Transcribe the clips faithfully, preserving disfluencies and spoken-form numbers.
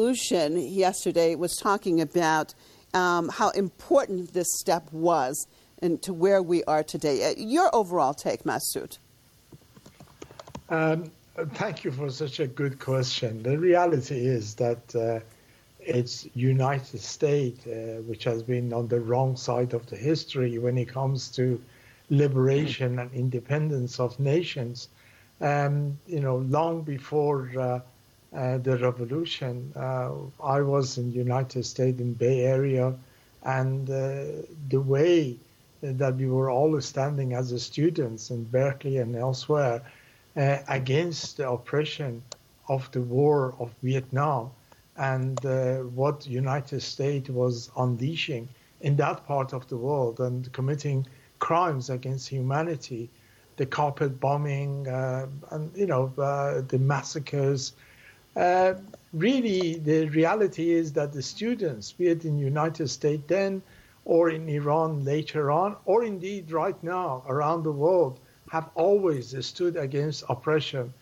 Revolution yesterday was talking about um, how important this step was and to where we are today. Uh, your overall take, Masood? Um, thank you for such a good question. The reality is that uh, it's United States uh, which has been on the wrong side of the history when it comes to liberation and independence of nations. Um, you know, long before uh, uh, the revolution, uh, I was in the United States in Bay Area, and uh, the way that we were all standing as students in Berkeley and elsewhere uh, against the oppression of the war of Vietnam and uh, what United States was unleashing in that part of the world and committing crimes against humanity, the carpet bombing, uh, and you know uh, the massacres. Uh, really, the reality is that the students, be it in the United States then, or in Iran later on, or indeed right now around the world, have always stood against oppression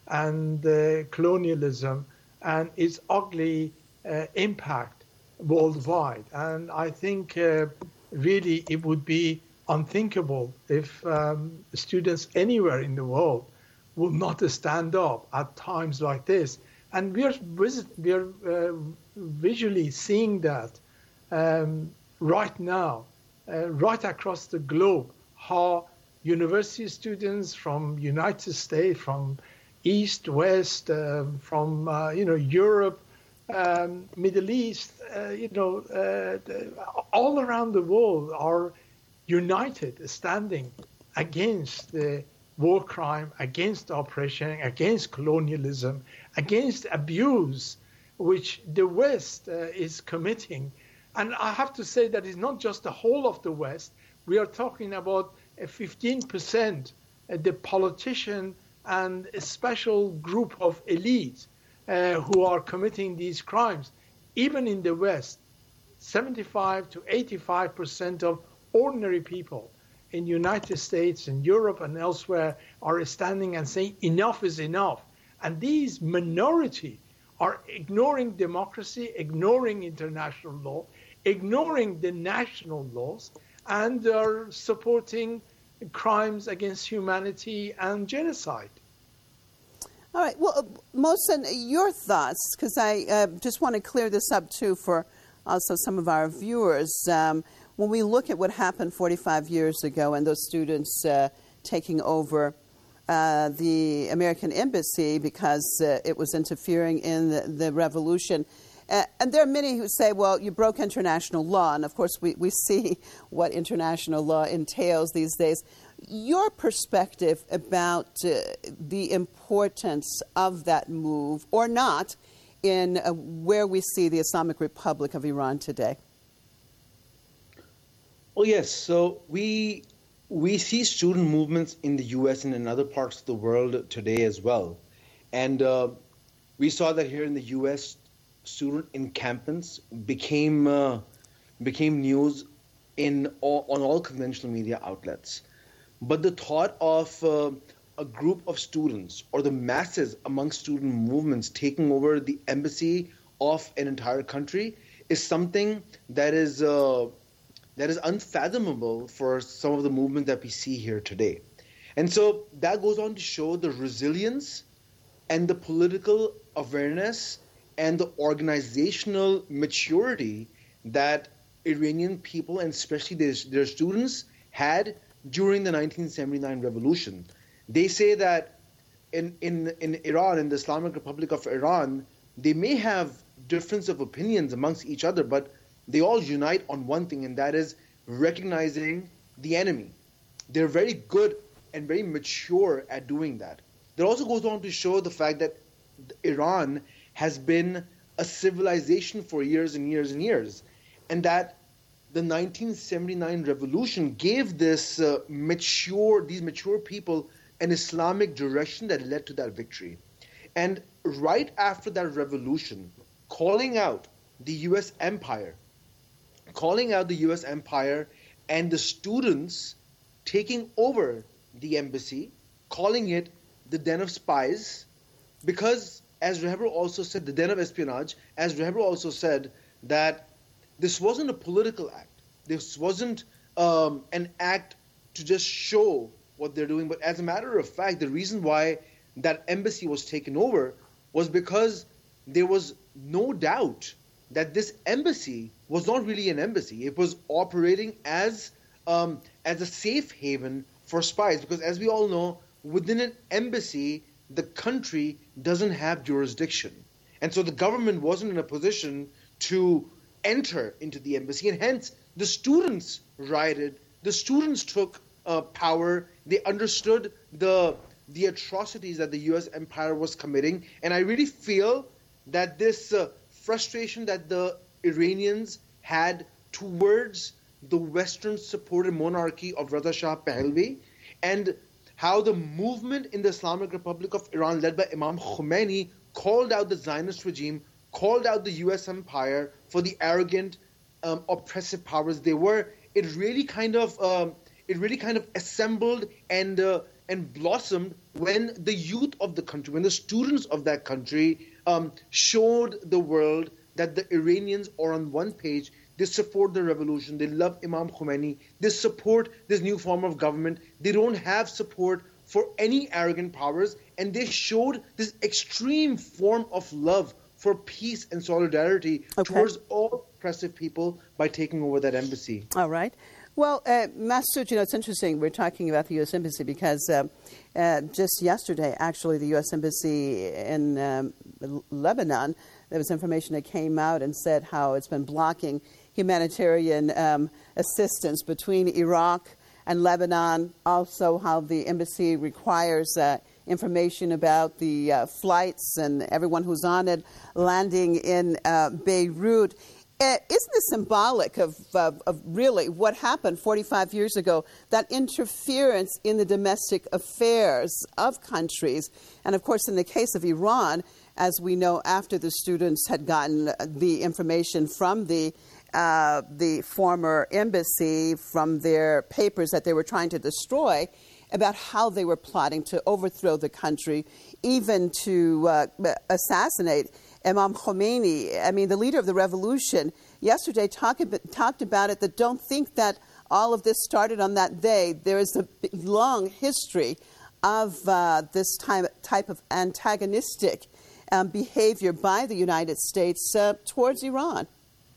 and uh, colonialism and its ugly uh, impact worldwide. And I think uh, really it would be unthinkable if um, students anywhere in the world will not stand up at times like this. And we are, we are uh, visually seeing that um, right now, uh, right across the globe, how university students from United States, from East, West, uh, from uh, you know Europe, um, Middle East, uh, you know, uh, all around the world are united, standing against the war crime, against oppression, against colonialism, against abuse, which the West uh, is committing. And I have to say that it's not just the whole of the West. We are talking about uh, fifteen percent, uh, the politician and a special group of elites uh, who are committing these crimes. Even in the West, seventy-five to eighty-five percent of ordinary people in the United States and Europe and elsewhere are standing and saying enough is enough. And these minority are ignoring democracy, ignoring international law, ignoring the national laws, and are supporting crimes against humanity and genocide. All right. Well, uh, Mohsen, your thoughts, because I uh, just want to clear this up, too, for also some of our viewers. Um, when we look at what happened forty-five years ago and those students uh, taking over uh, the American embassy because uh, it was interfering in the, the revolution, Uh, and there are many who say, well, you broke international law. And, of course, we, we see what international law entails these days. Your perspective about uh, the importance of that move, or not, in uh, where we see the Islamic Republic of Iran today? Well, yes. So we we see student movements in the U S and in other parts of the world today as well. And uh, we saw that here in the U S, student encampments became uh, became news in all, on all conventional media outlets. But the thought of uh, a group of students or the masses among student movements taking over the embassy of an entire country is something that is uh, that is unfathomable for some of the movement that we see here today. And so that goes on to show the resilience and the political awareness and the organizational maturity that Iranian people, and especially their, their students, had during the nineteen seventy-nine revolution. They say that in, in, in Iran, in the Islamic Republic of Iran, they may have difference of opinions amongst each other, but they all unite on one thing, and that is recognizing the enemy. They're very good and very mature at doing that. That also goes on to show the fact that Iran has been a civilization for years and years and years, and that the nineteen seventy-nine revolution gave this uh, mature, these mature people an Islamic direction that led to that victory. And right after that revolution, calling out the U S empire, calling out the U S empire and the students taking over the embassy, calling it the den of spies, because as Rehabra also said, the den of espionage, as Rehabra also said, that this wasn't a political act. This wasn't um, an act to just show what they're doing. But as a matter of fact, the reason why that embassy was taken over was because there was no doubt that this embassy was not really an embassy. It was operating as um, as a safe haven for spies. Because as we all know, within an embassy, the country doesn't have jurisdiction. And so the government wasn't in a position to enter into the embassy. And hence, the students rioted. The students took uh, power. They understood the the atrocities that the U S empire was committing. And I really feel that this uh, frustration that the Iranians had towards the Western-supported monarchy of Reza Shah Pahlavi, and how the movement in the Islamic Republic of Iran led by Imam Khomeini called out the Zionist regime, called out the U S empire for the arrogant, um, oppressive powers they were. It really kind of um, it really kind of assembled and uh, and blossomed when the youth of the country, when the students of that country um, showed the world that the Iranians are on one page. They support the revolution. They love Imam Khomeini. They support this new form of government. They don't have support for any arrogant powers. And they showed this extreme form of love for peace and solidarity okay. towards all oppressive people by taking over that embassy. All right. Well, uh, Masood, you know, it's interesting. We're talking about the U S Embassy because uh, uh, just yesterday, actually, the U S Embassy in um, Lebanon, there was information that came out and said how it's been blocking humanitarian um, assistance between Iraq and Lebanon. Also, how the embassy requires uh, information about the uh, flights and everyone who's on it landing in uh, Beirut. Uh, isn't this symbolic of, of, of really what happened forty-five years ago, that interference in the domestic affairs of countries? And, of course, in the case of Iran, as we know, after the students had gotten the information from the uh, the former embassy, from their papers that they were trying to destroy, about how they were plotting to overthrow the country, even to uh, assassinate Imam Khomeini, I mean, the leader of the revolution, yesterday talk, talked about it, that don't think that all of this started on that day. There is a long history of uh, this type, type of antagonistic um, behavior by the United States uh, towards Iran.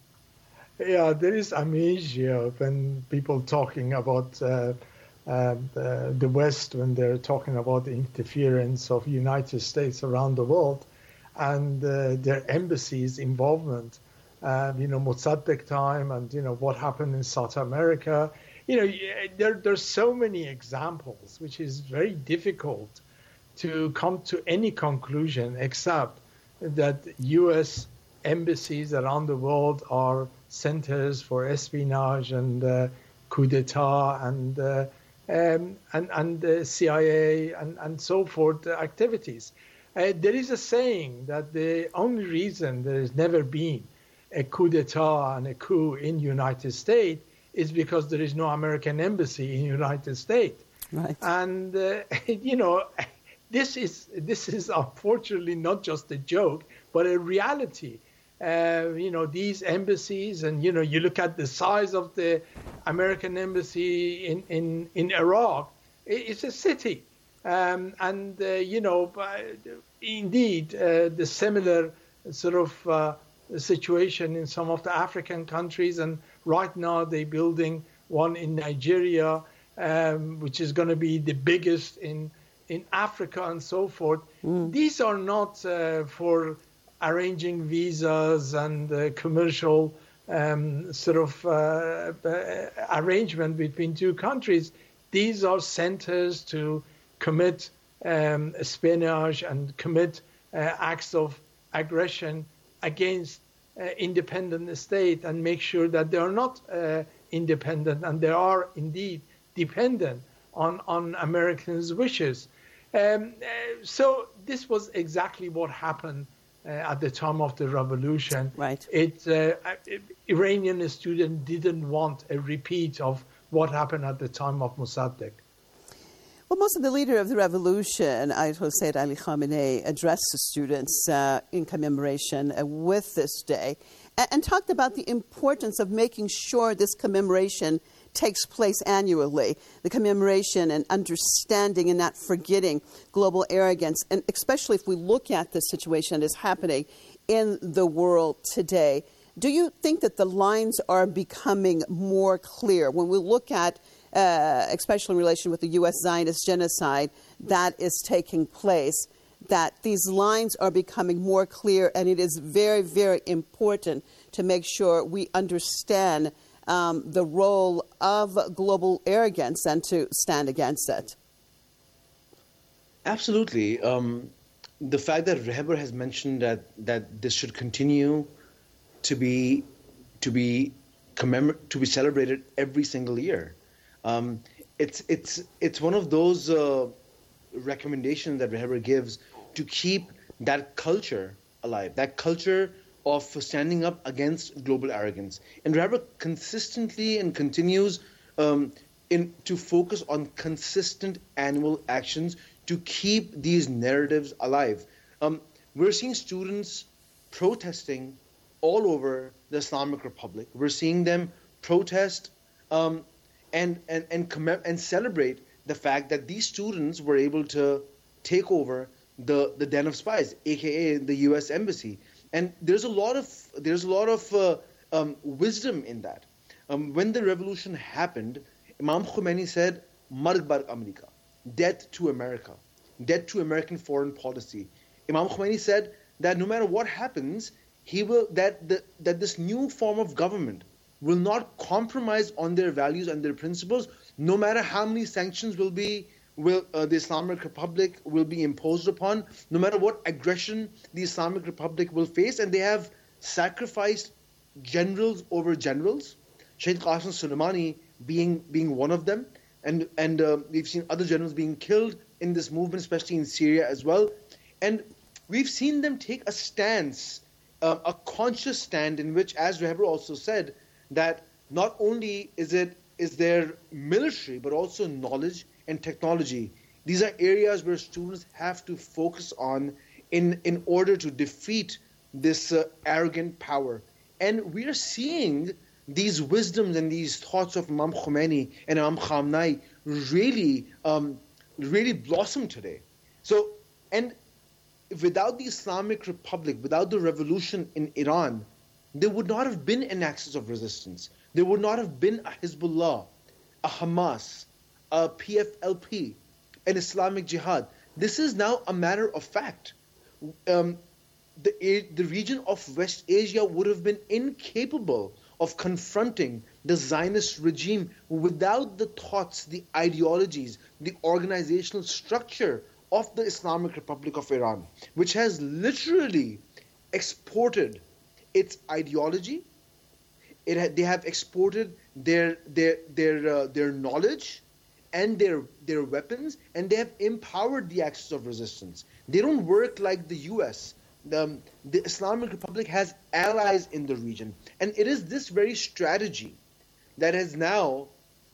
Yeah, there is amnesia when people talking about uh, uh, the, the West, when they're talking about the interference of United States around the world, and uh, their embassies' involvement, uh, you know, Mossadegh time, and, you know, what happened in South America. You know, there, there's so many examples, which is very difficult to come to any conclusion except that U S embassies around the world are centers for espionage and uh, coup d'etat and, uh, um, and, and uh, C I A and, and so forth uh, activities. Uh, there is a saying that the only reason there has never been a coup d'etat and a coup in United States is because there is no American embassy in United States. Right. And, uh, you know, this is this is unfortunately not just a joke, but a reality. Uh, you know, these embassies, and, you know, you look at the size of the American embassy in, in, in Iraq, it's a city. Um, and, uh, you know, indeed, uh, the similar sort of uh, situation in some of the African countries. And right now they're building one in Nigeria, um, which is going to be the biggest in, in Africa and so forth. Mm. These are not uh, for arranging visas and uh, commercial um, sort of uh, uh, arrangement between two countries. These are centers to commit um, espionage and commit uh, acts of aggression against uh, independent state, and make sure that they are not uh, independent and they are indeed dependent on, on Americans' wishes. Um, uh, so this was exactly what happened uh, at the time of the revolution. Right. It, uh, Iranian students didn't want a repeat of what happened at the time of Mossadegh. Well, most of the leader of the revolution, Ayatollah Sayyid Ali Khamenei, addressed the students uh, in commemoration uh, with this day and, and talked about the importance of making sure this commemoration takes place annually, the commemoration and understanding and not forgetting global arrogance, and especially if we look at the situation that is happening in the world today. Do you think that the lines are becoming more clear when we look at, uh, especially in relation with the U S Zionist genocide that is taking place, that these lines are becoming more clear, and it is very, very important to make sure we understand um, the role of global arrogance and to stand against it? Absolutely. Um, the fact that Reheber has mentioned that, that this should continue to be to be commemor- to be celebrated every single year. Um, it's it's it's one of those uh, recommendations that Reheber gives to keep that culture alive, that culture of standing up against global arrogance. And Reheber consistently and continues um, in to focus on consistent annual actions to keep these narratives alive. Um, we're seeing students protesting all over the Islamic Republic. We're seeing them protest um, and and and, commem- and celebrate the fact that these students were able to take over the, the den of spies, aka the U S Embassy. And there's a lot of there's a lot of uh, um, wisdom in that. Um, when the revolution happened, Imam Khomeini said, "Marg bar America," death to America, death to American foreign policy. Imam Khomeini said that no matter what happens, he will that the, that this new form of government will not compromise on their values and their principles, no matter how many sanctions will be will uh, the Islamic Republic will be imposed upon, no matter what aggression the Islamic Republic will face. And they have sacrificed generals over generals, Shaykh Qasim Soleimani being being one of them, and and uh, we've seen other generals being killed in this movement, especially in Syria as well. And we've seen them take a stance, uh, a conscious stand, in which, as Reheber also said, that not only is it is there military, but also knowledge and technology. These are areas where students have to focus on in, in order to defeat this uh, arrogant power. And we are seeing these wisdoms and these thoughts of Imam Khomeini and Imam Khamenei really, um, really blossom today. So, and without the Islamic Republic, without the revolution in Iran, there would not have been an axis of resistance. There would not have been a Hezbollah, a Hamas, a P F L P, an Islamic Jihad. This is now a matter of fact. Um, the, the region of West Asia would have been incapable of confronting the Zionist regime without the thoughts, the ideologies, the organizational structure of the Islamic Republic of Iran, which has literally exported its ideology. It ha- they have exported their their their uh, their knowledge and their their weapons, and they have empowered the axis of resistance. They don't work like the U S. The, the Islamic Republic has allies in the region, and it is this very strategy that has now.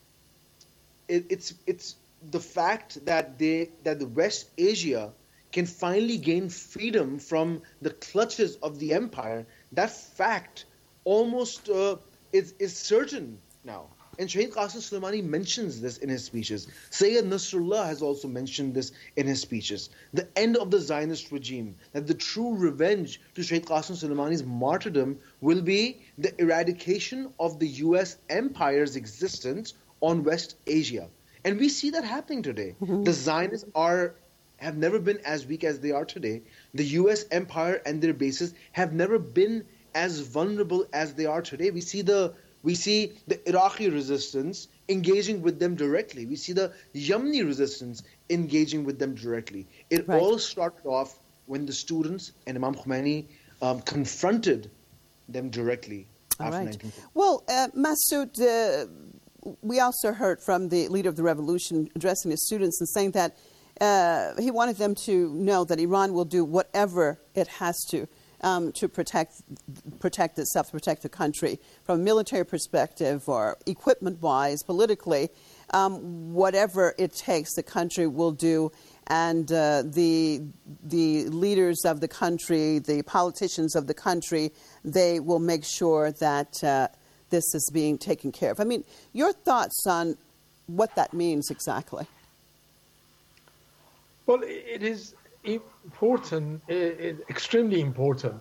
It, it's it's the fact that they that the West Asia can finally gain freedom from the clutches of the empire. That fact almost uh, is is certain now. And Shaykh Qasim Soleimani mentions this in his speeches. Sayyid Nasrullah has also mentioned this in his speeches. The end of the Zionist regime, that the true revenge to Shaykh Qasim Soleimani's martyrdom will be the eradication of the U S empire's existence on West Asia. And we see that happening today. Mm-hmm. The Zionists are have never been as weak as they are today. The U S empire and their bases have never been as vulnerable as they are today. We see the We see the Iraqi resistance engaging with them directly. We see the Yemeni resistance engaging with them directly. It right. all started off when the students and Imam Khomeini um, confronted them directly all after right. nineteen fifty. Well, uh, Masoud, uh, we also heard from the leader of the revolution addressing his students and saying that uh, he wanted them to know that Iran will do whatever it has to um, to protect protect itself, protect the country from a military perspective or equipment-wise, politically, um, whatever it takes, the country will do. And uh, the the leaders of the country, the politicians of the country, they will make sure that uh, this is being taken care of. I mean, your thoughts on what that means exactly? Well, it is important, extremely important,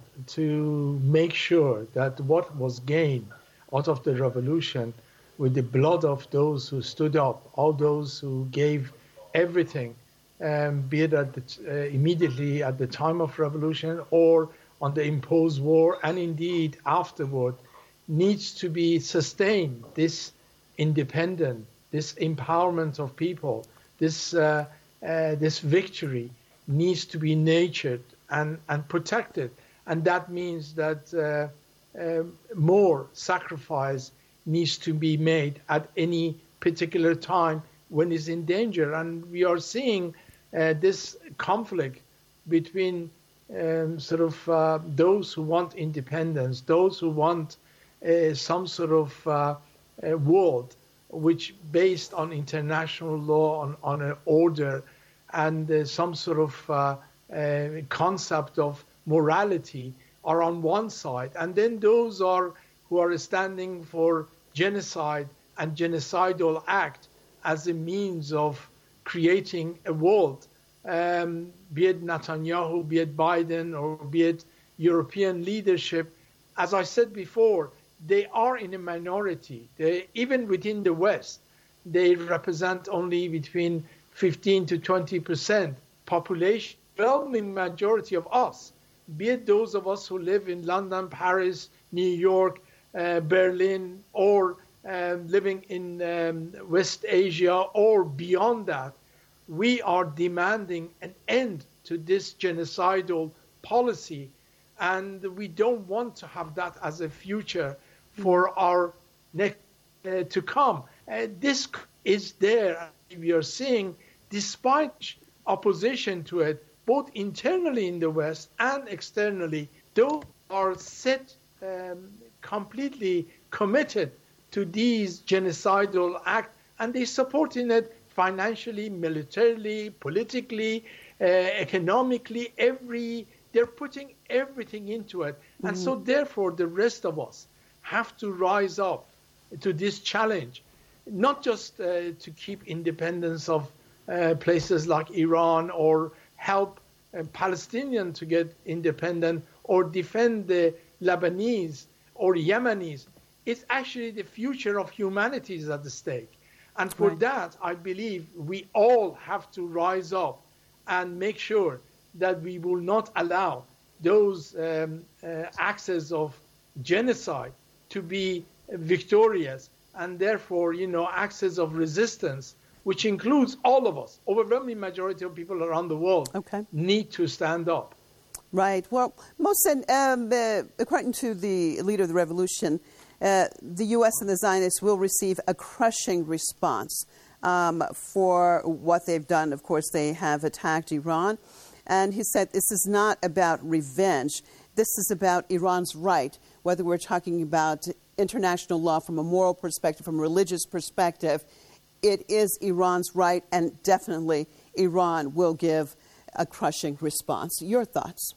to make sure that what was gained out of the revolution with the blood of those who stood up, all those who gave everything, um, be it at the, uh, immediately at the time of revolution or on the imposed war, and indeed afterward, needs to be sustained. This independence, this empowerment of people, this uh, uh, this victory needs to be nurtured and, and protected. And that means that uh, uh, more sacrifice needs to be made at any particular time when it's in danger. And we are seeing uh, this conflict between um, sort of uh, those who want independence, those who want uh, some sort of uh, uh, world which based on international law, on, on an order, and uh, some sort of uh, uh, concept of morality are on one side. And then those are who are standing for genocide and genocidal act as a means of creating a world, um, be it Netanyahu, be it Biden, or be it European leadership. As I said before, they are in a minority. They, even within the West, they represent only between fifteen to twenty percent population. The overwhelming majority of us, be it those of us who live in London, Paris, New York, uh, Berlin, or um, living in um, West Asia or beyond that, we are demanding an end to this genocidal policy. And we don't want to have that as a future for our next uh, to come. Uh, this is there. We are seeing, despite opposition to it, both internally in the West and externally, those are set um, completely committed to these genocidal acts, and they supporting it financially, militarily, politically, uh, economically. Every they're putting everything into it, mm-hmm. and so therefore the rest of us have to rise up to this challenge, not just uh, to keep independence of uh, places like Iran or help uh, Palestinians to get independent or defend the Lebanese or Yemenis. It's actually the future of humanity is at the stake. And for right. that, I believe we all have to rise up and make sure that we will not allow those um, uh, acts of genocide to be victorious, and therefore, you know, acts of resistance, which includes all of us, overwhelming majority of people around the world, okay. need to stand up. Right. Well, Mohsen, um, uh, according to the leader of the revolution, uh, the U S and the Zionists will receive a crushing response um, for what they've done. Of course, they have attacked Iran. And he said this is not about revenge. This is about Iran's right, whether we're talking about international law from a moral perspective, from a religious perspective. It is Iran's right, and definitely Iran will give a crushing response. Your thoughts?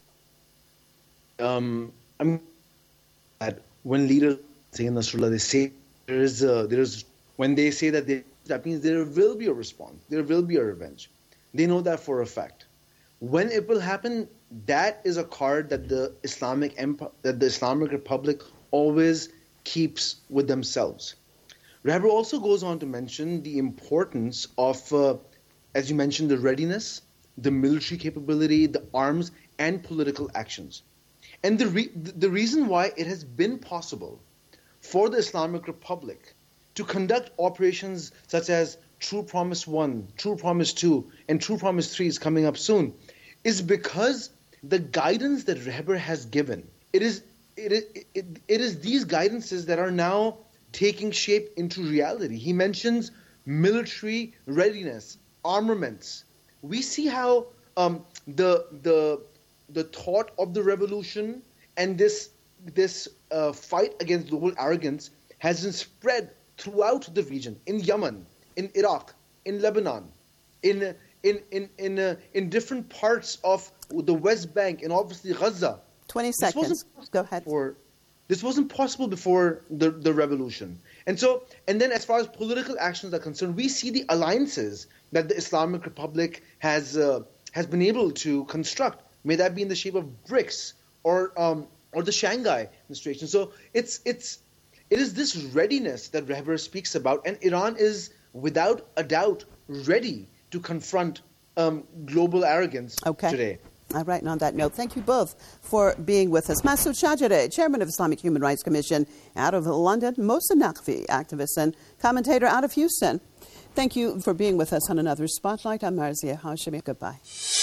Um, I'm that when leaders say in Nasrallah, they say there is a, there is when they say that they, that means there will be a response, there will be a revenge. They know that for a fact. When it will happen, that is a card that the Islamic Empire, that the Islamic Republic always keeps with themselves. Reber also goes on to mention the importance of, uh, as you mentioned, the readiness, the military capability, the arms, and political actions. And the re- the reason why it has been possible for the Islamic Republic to conduct operations such as True Promise one, True Promise two, and True Promise three is coming up soon, is because the guidance that Reber has given, it is it is it, it is these guidances that are now taking shape into reality. He mentions military readiness, armaments. We see how um, the the the thought of the revolution and this this uh, fight against global arrogance has been spread throughout the region, in Yemen, in Iraq, in Lebanon, in in in in, uh, in different parts of the West Bank, and obviously Gaza. Twenty seconds. Go ahead. Before, this wasn't possible before the, the revolution. And so, and then as far as political actions are concerned, we see the alliances that the Islamic Republic has uh, has been able to construct. May that be in the shape of BRICS or um, or the Shanghai Administration. So it's it's it is this readiness that Rehbar speaks about, and Iran is without a doubt ready to confront um, global arrogance okay. today. All right, and on that note, thank you both for being with us. Masood Shajare, Chairman of Islamic Human Rights Commission out of London, Mohsen Naqvi, activist and commentator out of Houston. Thank you for being with us on another Spotlight. I'm Marzia Hashemi. Goodbye.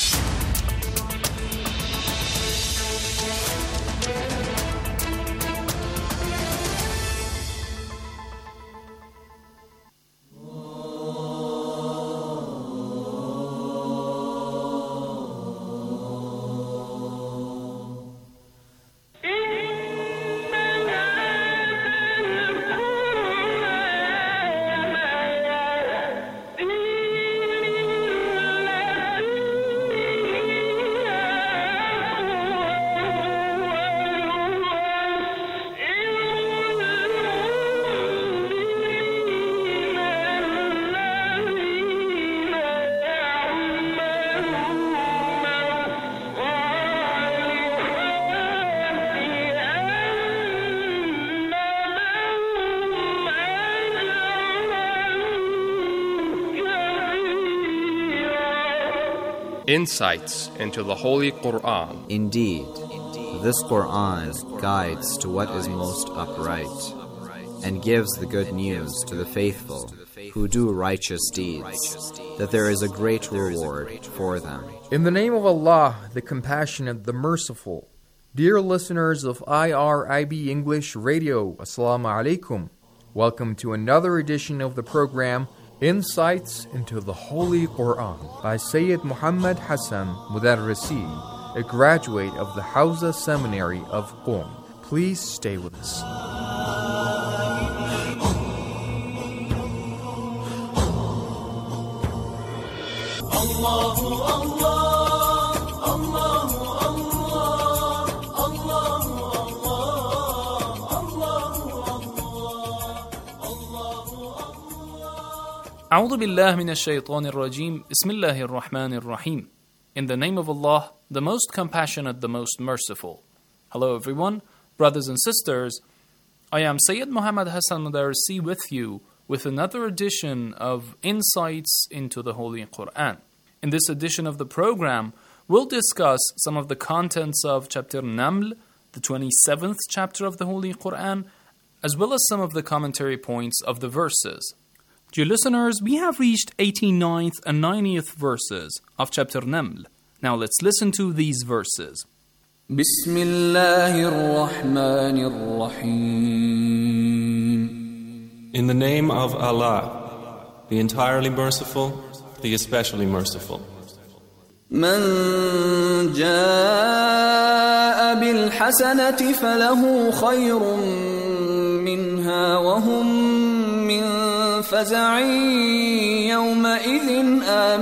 Insights into the Holy Quran. Indeed, this Quran guides to what is most upright and gives the good news to the faithful who do righteous deeds, that there is a great reward for them. In the name of Allah, the Compassionate, the Merciful. Dear listeners of I R I B English Radio, Assalamu alaikum. Welcome to another edition of the program Insights into the Holy Quran by Sayyid Muhammad Hassan Mudarrisi, a graduate of the Hawza Seminary of Qom. Please stay with us. Allahu Allah, Allahu Allah, Allahu Allah, Allahu Allah. أعوذ بالله من الشيطان الرجيم بسم الله الرحمن الرحيم. In the name of Allah, the most compassionate, the most merciful. Hello everyone, brothers and sisters. I am Sayyid Muhammad Hassan Mudarrisi with you with another edition of Insights into the Holy Quran. In this edition of the program, we'll discuss some of the contents of chapter Naml, the twenty-seventh chapter of the Holy Quran, as well as some of the commentary points of the verses. Dear listeners, we have reached eighty-ninth and ninetieth verses of chapter Naml. Now let's listen to these verses. Bismillahir-Rahmanir-Rahim. In the name of Allah, the entirely merciful, the especially merciful. من جاء بالحسنة فله خير منها وهم من فزع يومئذ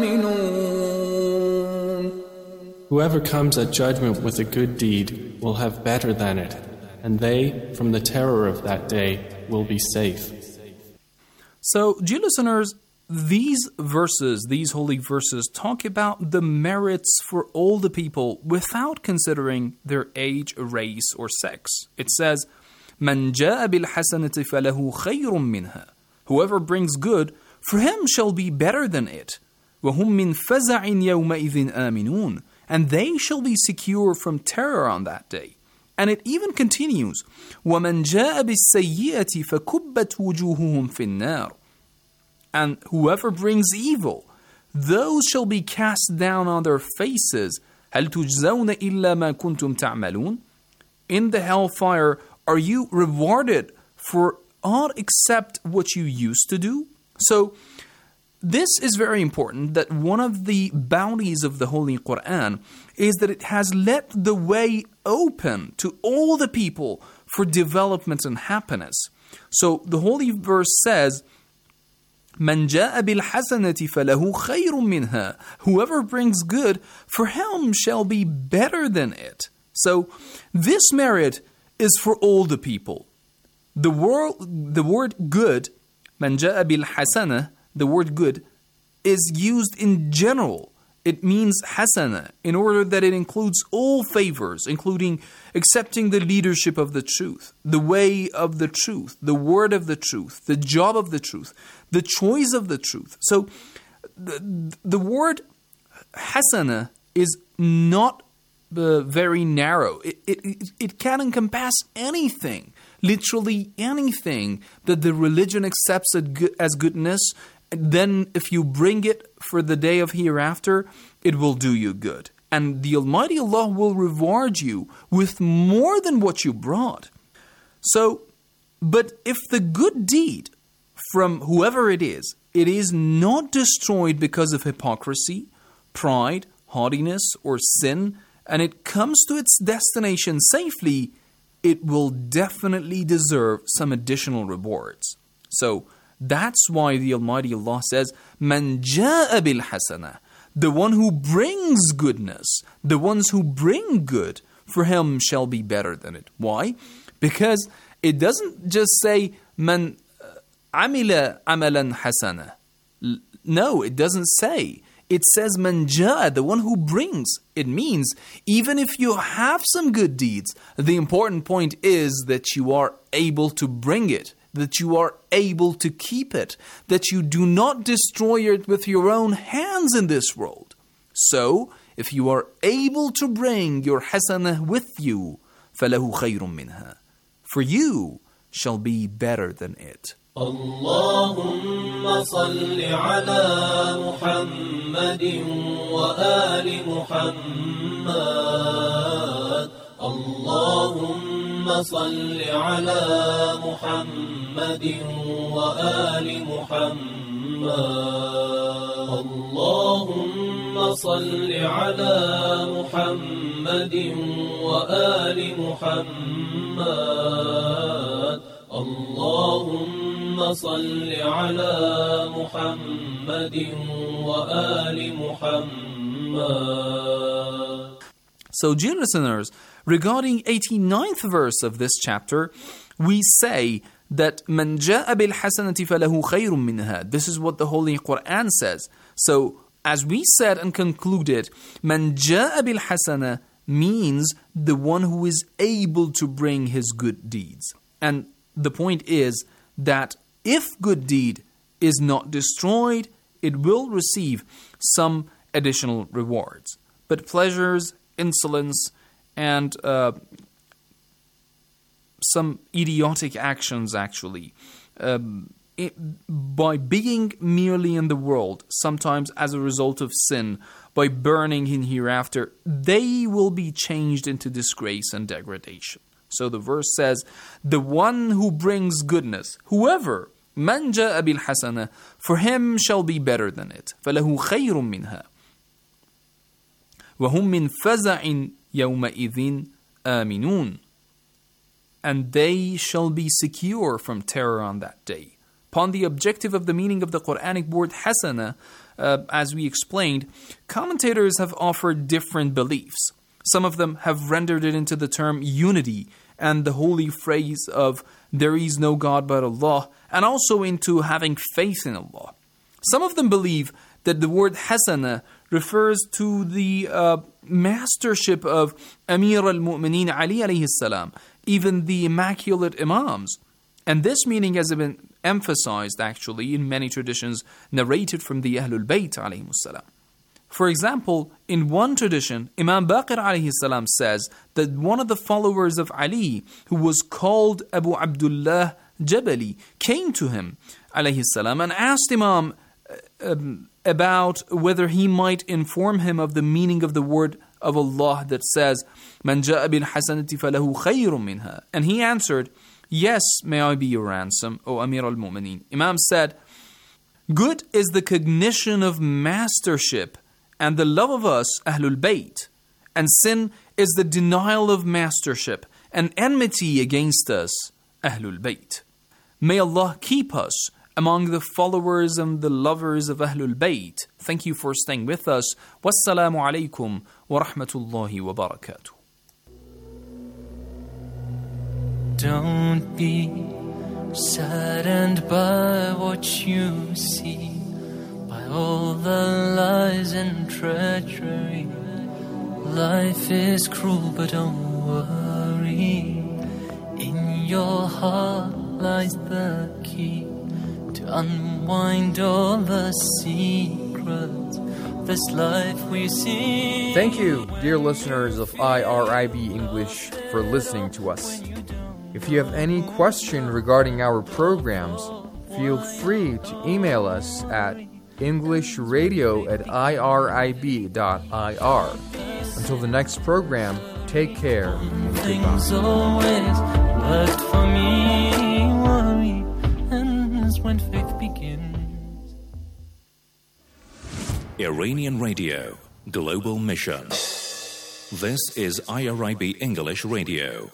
آمنون. Whoever comes at judgment with a good deed will have better than it, and they, from the terror of that day, will be safe. So, dear listeners, these verses, these holy verses, talk about the merits for all the people without considering their age, race, or sex. It says, مَنْ جَاءَ بِالْحَسَنَةِ فَلَهُ خَيْرٌ مِّنْهَا. Whoever brings good, for him shall be better than it. وَهُمْ مِنْ فَزَعٍ يَوْمَئِذٍ آمِنُونَ. And they shall be secure from terror on that day. And it even continues, وَمَنْ جَاءَ بِالسَّيِّئَةِ فَكُبَّتْ وُجُوهُهُمْ فِي النَّارِ. And whoever brings evil, those shall be cast down on their faces. هَلْ تُجْزَوْنَ إِلَّا مَا كُنْتُمْ تَعْمَلُونَ. In the hellfire, are you rewarded for all except what you used to do? So, this is very important, that one of the bounties of the Holy Quran is that it has let the way open to all the people for development and happiness. So the holy verse says, مَنْ جَاءَ بِالْحَسَنَةِ فَلَهُ خَيْرٌ مِّنْهَا. Whoever brings good, for him shall be better than it. So this merit is for all the people. The, world, the word good, مَنْ جَاءَ بِالْحَسَنَةِ, the word good, is used in general. It means hasana, in order that it includes all favors, including accepting the leadership of the truth, the way of the truth, the word of the truth, the job of the truth, the choice of the truth. So the, the word hasana is not uh, very narrow. It, it, it can encompass anything, literally anything that the religion accepts as goodness. Then if you bring it for the day of hereafter, it will do you good. And the Almighty Allah will reward you with more than what you brought. So, but if the good deed from whoever it is, it is not destroyed because of hypocrisy, pride, haughtiness, or sin, and it comes to its destination safely, it will definitely deserve some additional rewards. So, that's why the Almighty Allah says, مَنْ جَاءَ بِالْحَسَنَةِ, the one who brings goodness, the ones who bring good, for him shall be better than it. Why? Because it doesn't just say, مَنْ عَمِلَ عَمَلًا حَسَنًا. No, it doesn't say. It says, مَنْ جَاءَ, the one who brings. It means, even if you have some good deeds, the important point is that you are able to bring it, that you are able to keep it, that you do not destroy it with your own hands in this world. So, if you are able to bring your hasanah with you, فَلَهُ خَيْرٌ مِّنْهَا, for you shall be better than it. اللهم صل على محمد وآل محمد. اللهم صل على محمد وآل محمد. اللهم صل على محمد وآل محمد. اللهم صل على محمد وآل محمد. So, dear listeners, regarding eighty-ninth verse of this chapter, we say that مَنْ جَاءَ بِالْحَسَنَةِ فَلَهُ خَيْرٌ مِّنْهَا. This is what the Holy Quran says. So, as we said and concluded, مَنْ جَاءَ بِالْحَسَنَةِ means the one who is able to bring his good deeds. And the point is that if good deed is not destroyed, it will receive some additional rewards. But pleasures, insolence, and uh, some idiotic actions actually, um, it, by being merely in the world, sometimes as a result of sin, by burning in hereafter, they will be changed into disgrace and degradation. So the verse says, the one who brings goodness, whoever, مَنْ جَاءَ بِالْحَسَنَةِ, for him shall be better than it. فَلَهُ خَيْرٌ مِّنْهَا وَهُمْ مِنْ فَزَعٍ يَوْمَئِذٍ آمِنُونَ. And they shall be secure from terror on that day. Upon the objective of the meaning of the Quranic word hasana, uh, as we explained, commentators have offered different beliefs. Some of them have rendered it into the term unity and the holy phrase of there is no God but Allah, and also into having faith in Allah. Some of them believe that the word hasana refers to the uh, mastership of Amir al-Mu'mineen Ali alayhi salam, even the immaculate Imams. And this meaning has been emphasized actually in many traditions narrated from the Ahlul Bayt alayhi salam. For example, in one tradition, Imam Baqir alayhi salam says that one of the followers of Ali, who was called Abu Abdullah Jabali, came to him alayhi salam and asked Imam uh, um, about whether he might inform him of the meaning of the word of Allah that says, "Man ja'a bil hasanati falahu khayrun minha." And he answered, "Yes, may I be your ransom, O Amir al-Mu'mineen." Imam said, Good is the cognition of mastership and the love of us, Ahlul Bayt. And sin is the denial of mastership and enmity against us, Ahlul Bayt. May Allah keep us among the followers and the lovers of Ahlul Bayt. Thank you for staying with us. Wassalamu alaikum wa rahmatullahi wa barakatuh. Don't be saddened by what you see, by all the lies and treachery. Life is cruel, but don't worry. In your heart lies the key to unwind all the secrets of this life we see. Thank you, dear listeners of I R I B English, for listening to us. If you have any question regarding our programs, feel free to email us at englishradio at irib dot I R. Until the next program, take care and Things always worked for me. Worry ends when faith begins. Iranian Radio, Global Mission. This is I R I B English Radio.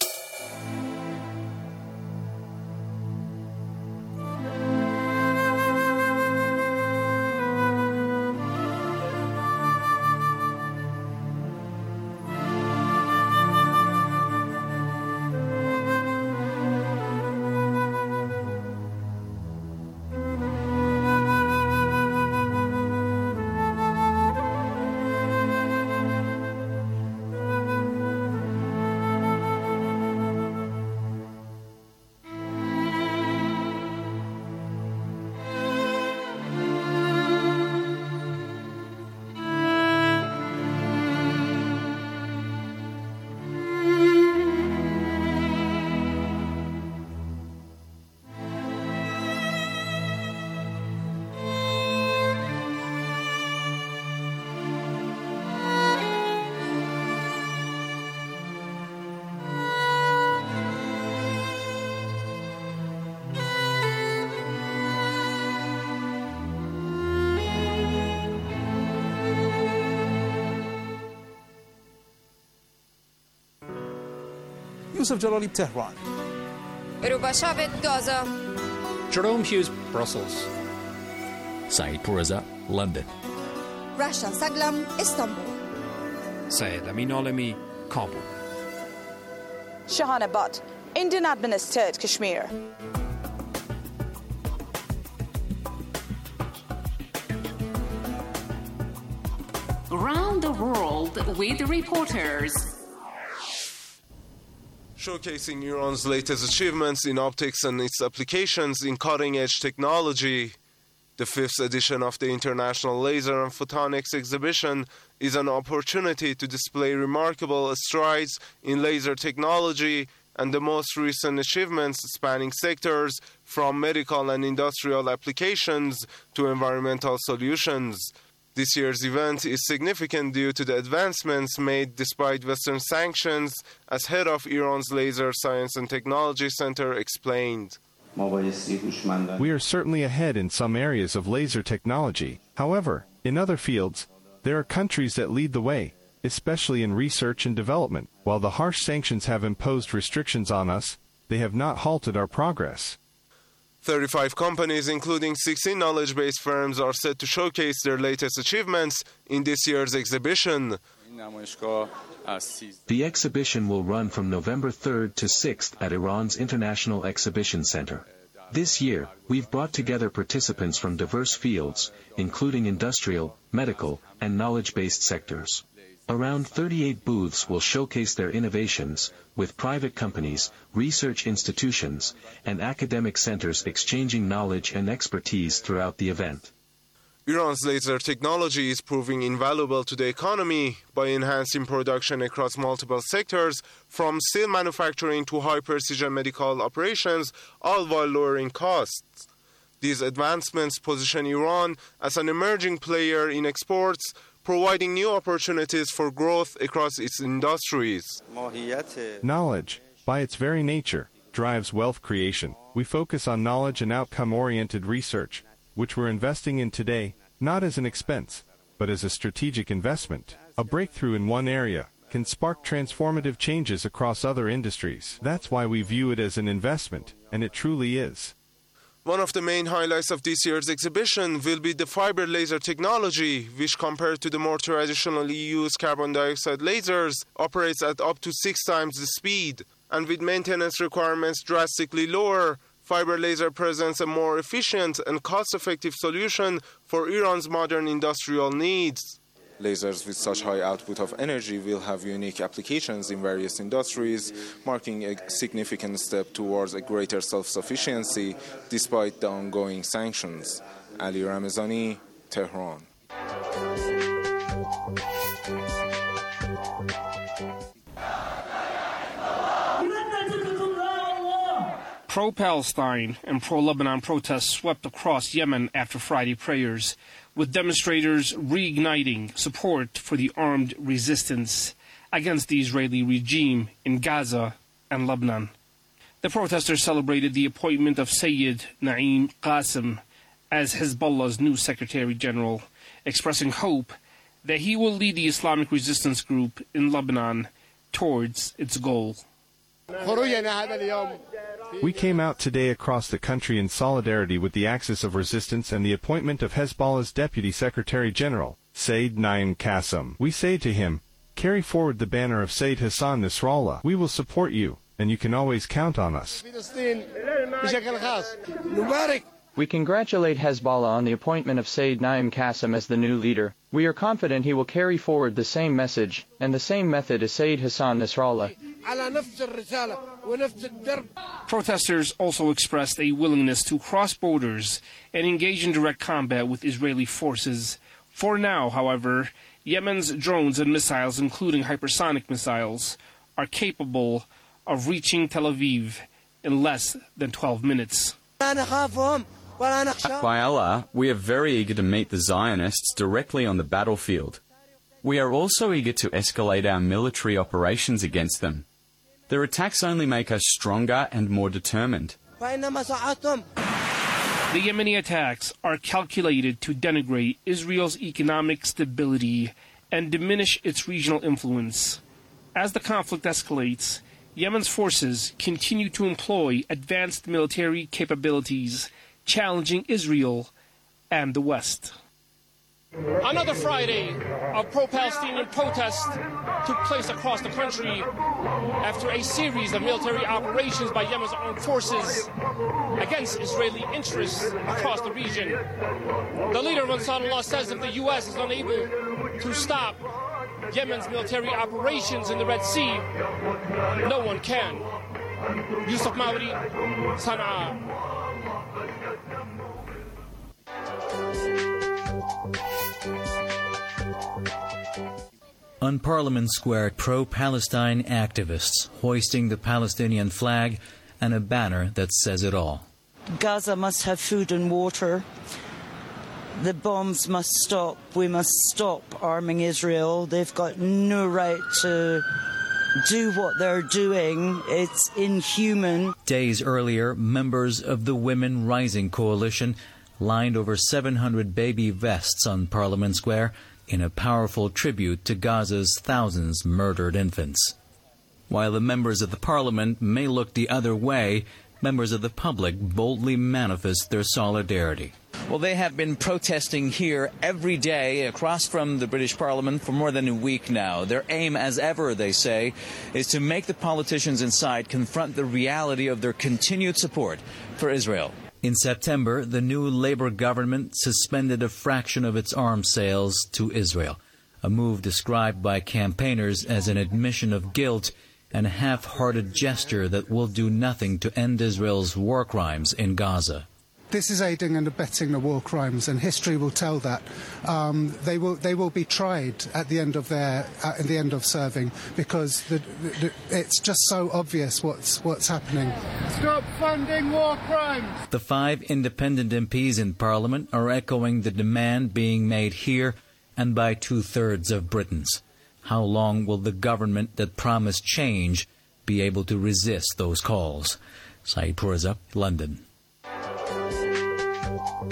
Yusuf Jalali, Tehran. Rubashavit, Gaza. Jerome Hughes, Brussels. Saeed Pourreza, London. Rasha Saglam, Istanbul. Syed Amin Alami, Kabul. Shahana Butt, Indian administered Kashmir. Around the world with reporters. Showcasing Iran's latest achievements in optics and its applications in cutting-edge technology, the fifth edition of the International Laser and Photonics Exhibition is an opportunity to display remarkable strides in laser technology and the most recent achievements spanning sectors from medical and industrial applications to environmental solutions. This year's event is significant due to the advancements made despite Western sanctions, as head of Iran's Laser Science and Technology Center explained. We are certainly ahead in some areas of laser technology. However, in other fields, there are countries that lead the way, especially in research and development. While the harsh sanctions have imposed restrictions on us, they have not halted our progress. thirty-five companies, including sixteen knowledge-based firms, are set to showcase their latest achievements in this year's exhibition. The exhibition will run from November third to sixth at Iran's International Exhibition Center. This year, we've brought together participants from diverse fields, including industrial, medical, and knowledge-based sectors. Around thirty-eight booths will showcase their innovations, with private companies, research institutions, and academic centers exchanging knowledge and expertise throughout the event. Iran's laser technology is proving invaluable to the economy by enhancing production across multiple sectors, from steel manufacturing to high-precision medical operations, all while lowering costs. These advancements position Iran as an emerging player in exports, providing new opportunities for growth across its industries. Knowledge, by its very nature, drives wealth creation. We focus on knowledge and outcome-oriented research, which we're investing in today, not as an expense, but as a strategic investment. A breakthrough in one area can spark transformative changes across other industries. That's why we view it as an investment, and it truly is. One of the main highlights of this year's exhibition will be the fiber laser technology, which compared to the more traditionally used carbon dioxide lasers, operates at up to six times the speed. And with maintenance requirements drastically lower, fiber laser presents a more efficient and cost-effective solution for Iran's modern industrial needs. Lasers with such high output of energy will have unique applications in various industries, marking a significant step towards a greater self-sufficiency despite the ongoing sanctions. Ali Ramazani, Tehran. Pro-Palestine and pro-Lebanon protests swept across Yemen after Friday prayers, with demonstrators reigniting support for the armed resistance against the Israeli regime in Gaza and Lebanon. The protesters celebrated the appointment of Sayyid Naim Qassem as Hezbollah's new Secretary General, expressing hope that he will lead the Islamic resistance group in Lebanon towards its goal. We came out today across the country in solidarity with the Axis of Resistance and the appointment of Hezbollah's Deputy Secretary General, Sayyid Naim Qassem. We say to him, carry forward the banner of Sayyid Hassan Nasrallah. We will support you, and you can always count on us. We congratulate Hezbollah on the appointment of Sayyid Naim Qassem as the new leader. We are confident he will carry forward the same message and the same method as Sayyid Hassan Nasrallah. Protesters also expressed a willingness to cross borders and engage in direct combat with Israeli forces. For now, however, Yemen's drones and missiles, including hypersonic missiles, are capable of reaching Tel Aviv in less than twelve minutes. By Allah, we are very eager to meet the Zionists directly on the battlefield. We are also eager to escalate our military operations against them. Their attacks only make us stronger and more determined. The Yemeni attacks are calculated to denigrate Israel's economic stability and diminish its regional influence. As the conflict escalates, Yemen's forces continue to employ advanced military capabilities, challenging Israel and the West. Another Friday of pro-Palestinian protests took place across the country after a series of military operations by Yemen's armed forces against Israeli interests across the region. The leader of Ansarullah says if the U S is unable to stop Yemen's military operations in the Red Sea, no one can. Yusuf Mawri, Sana'a. On Parliament Square, pro-Palestine activists hoisting the Palestinian flag and a banner that says it all. Gaza must have food and water. The bombs must stop. We must stop arming Israel. They've got no right to do what they're doing. It's inhuman. Days earlier, members of the Women Rising Coalition lined over seven hundred baby vests on Parliament Square in a powerful tribute to Gaza's thousands murdered infants. While the members of the parliament may look the other way, members of the public boldly manifest their solidarity. Well, they have been protesting here every day across from the British Parliament for more than a week now. Their aim, as ever, they say, is to make the politicians inside confront the reality of their continued support for Israel. In September, the new Labour government suspended a fraction of its arms sales to Israel, a move described by campaigners as an admission of guilt and a half-hearted gesture that will do nothing to end Israel's war crimes in Gaza. This is aiding and abetting the war crimes, and history will tell that. Um, they will they will be tried at the end of their uh, at the end of serving, because the, the, it's just so obvious what's what's happening. Stop funding war crimes. The five independent M Ps in Parliament are echoing the demand being made here and by two-thirds of Britons. How long will the government that promised change be able to resist those calls? Saeed Poureza, London.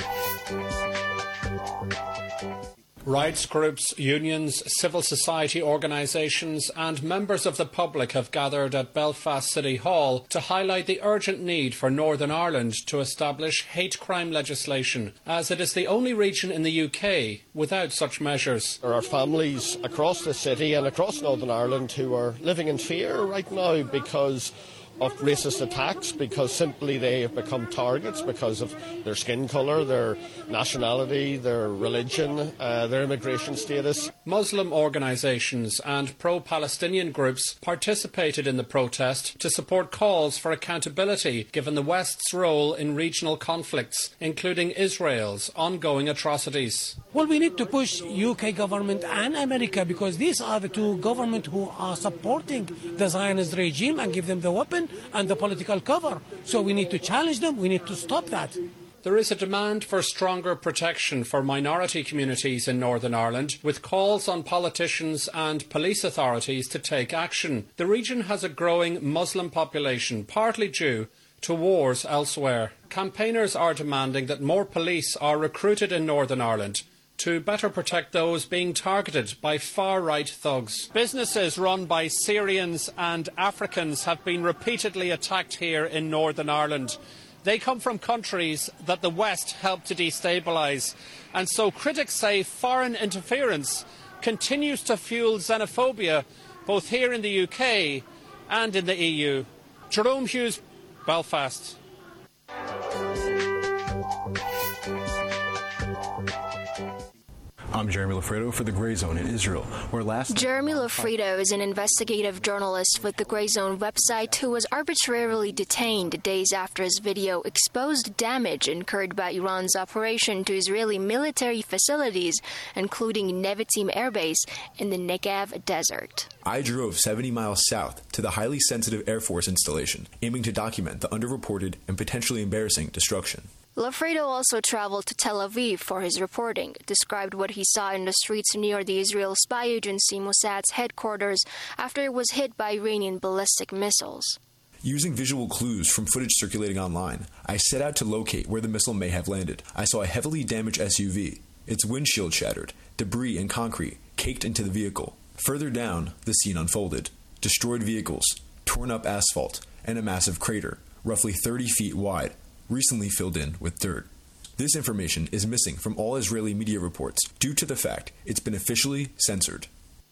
Rights groups, unions, civil society organisations and members of the public have gathered at Belfast City Hall to highlight the urgent need for Northern Ireland to establish hate crime legislation, as it is the only region in the U K without such measures. There are families across the city and across Northern Ireland who are living in fear right now because of racist attacks, because simply they have become targets because of their skin colour, their nationality, their religion, uh, their immigration status. Muslim organisations and pro-Palestinian groups participated in the protest to support calls for accountability given the West's role in regional conflicts, including Israel's ongoing atrocities. Well, we need to push U K government and America, because these are the two governments who are supporting the Zionist regime and give them the weapon and the political cover. So we need to challenge them. We need to stop that. There is a demand for stronger protection for minority communities in Northern Ireland, with calls on politicians and police authorities to take action. The region has a growing Muslim population, partly due to wars elsewhere. Campaigners are demanding that more police are recruited in Northern Ireland to better protect those being targeted by far-right thugs. Businesses run by Syrians and Africans have been repeatedly attacked here in Northern Ireland. They come from countries that the West helped to destabilise, and so critics say foreign interference continues to fuel xenophobia both here in the U K and in the E U. Jerome Hughes, Belfast. I'm Jeremy Lafredo for The Grey Zone in Israel, where last... Jeremy Lafredo is an investigative journalist with the Grey Zone website who was arbitrarily detained days after his video exposed damage incurred by Iran's operation to Israeli military facilities, including Nevatim Air Base in the Negev Desert. I drove seventy miles south to the highly sensitive Air Force installation, aiming to document the underreported and potentially embarrassing destruction. Lafredo also traveled to Tel Aviv for his reporting, described what he saw in the streets near the Israel spy agency Mossad's headquarters after it was hit by Iranian ballistic missiles. Using visual clues from footage circulating online, I set out to locate where the missile may have landed. I saw a heavily damaged S U V, its windshield shattered, debris and concrete caked into the vehicle. Further down, the scene unfolded. Destroyed vehicles, torn up asphalt, and a massive crater, roughly thirty feet wide, recently filled in with dirt. This information is missing from all Israeli media reports due to the fact it's been officially censored.